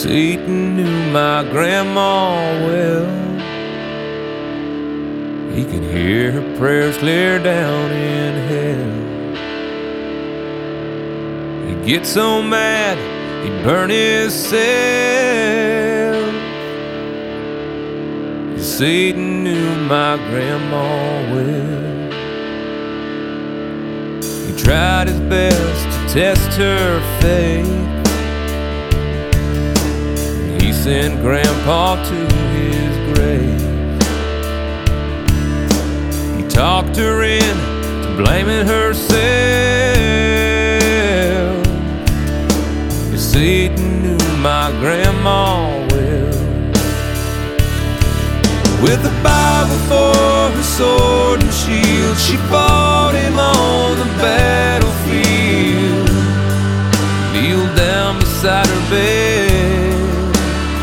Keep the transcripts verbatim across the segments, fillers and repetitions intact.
Satan knew my grandma well. He could hear her prayers clear down in hell. He'd get so mad, he'd burn himself. Satan knew my grandma well. He tried his best to test her faith. He sent Grandpa to his grave. He talked her into blaming herself. Satan knew my grandma well. With a Bible for her sword and shield, she fought him on the battlefield. Kneeled down beside her bed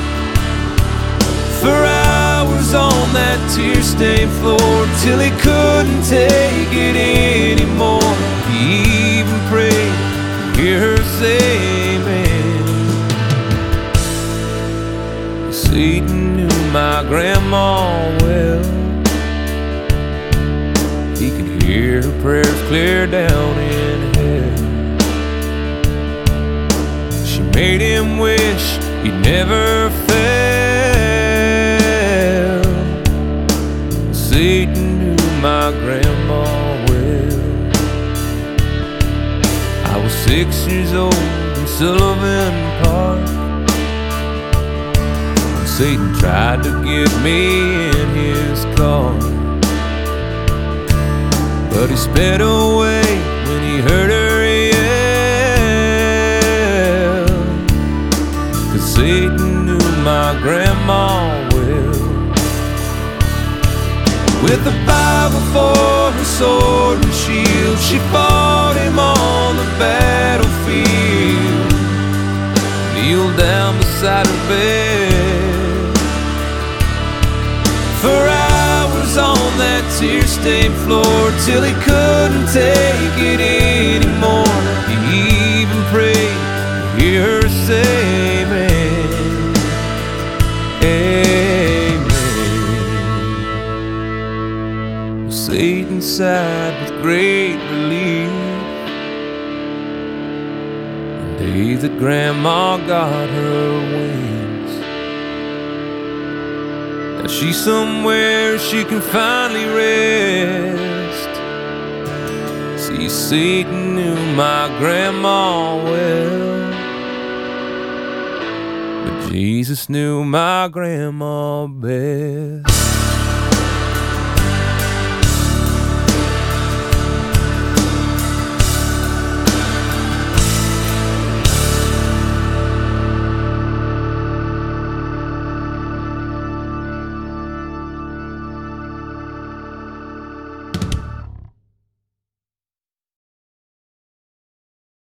for hours on that tear-stained floor, till he couldn't take it anymore. He even prayed to hear her say amen. Satan knew my grandma well. He could hear her prayers clear down in hell. She made him wish he'd never fail. Satan knew my grandma well. I was six years old in Sullivan Park. Satan tried to get me in his car, but he sped away when he heard her yell. 'Cause Satan knew my grandma well. With a Bible for her sword and shield, she fought him on the battlefield. Kneeled down beside her bed for hours on that tear-stained floor, till he couldn't take it anymore. He even prayed to hear her say amen. Amen. Satan sighed with great relief the day that Grandma got her wings. She's somewhere she can finally rest. See, Satan knew my grandma well, but Jesus knew my grandma best.